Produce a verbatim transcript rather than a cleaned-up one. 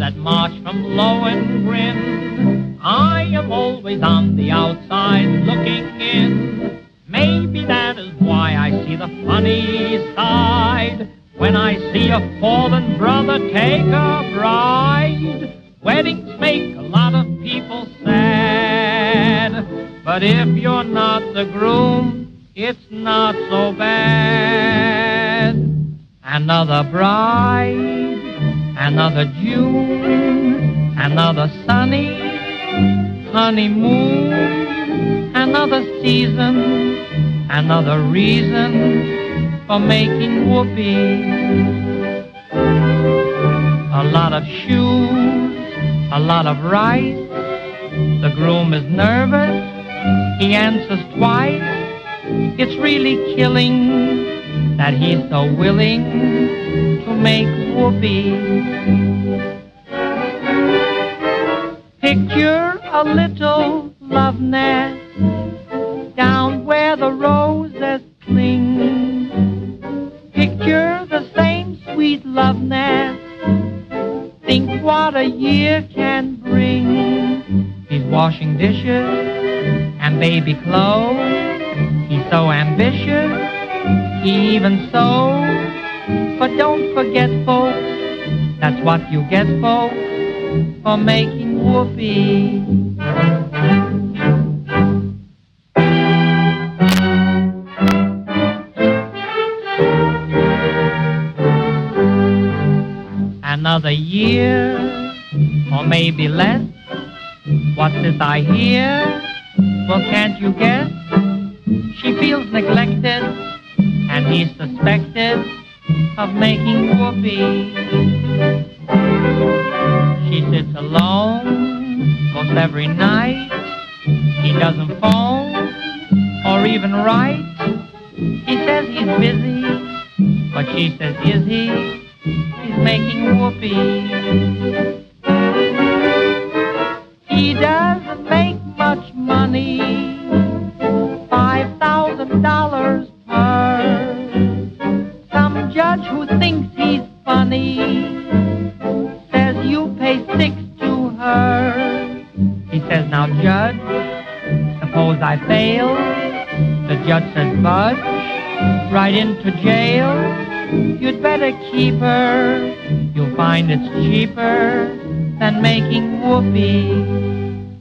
that march from Lohengrin. I am always on the outside looking in. Maybe that is why I see the funny side when I see a fallen brother take a bride. Weddings make a lot of people sad, but if you're not the groom, it's not so bad. Another bride, another June, another sunny honeymoon, another season, another reason for making whoopee. A lot of shoes, a lot of rice. The groom is nervous, he answers twice. It's really killing that he's so willing to make whoopee. Picture a little love nest down where the roses cling. Picture the same sweet love nest. Think what a year can bring. He's washing dishes and baby clothes. He's so ambitious, he even sews. But don't forget, folks, that's what you get, folks, for making whoopee. Another year, or maybe less. What's this I hear? Well, can't you guess? She feels neglected, and he's suspected of making whoopee. She sits alone most every night. He doesn't phone or even write. He says he's busy, but she says, is he? He's making whoopee. He doesn't make much money, five thousand dollars per. Some judge who thinks he's funny says you pay six to her. He says, now judge, suppose I fail. The judge says, budge, right into jail. You'd better keep her, you'll find it's cheaper than making whoopee.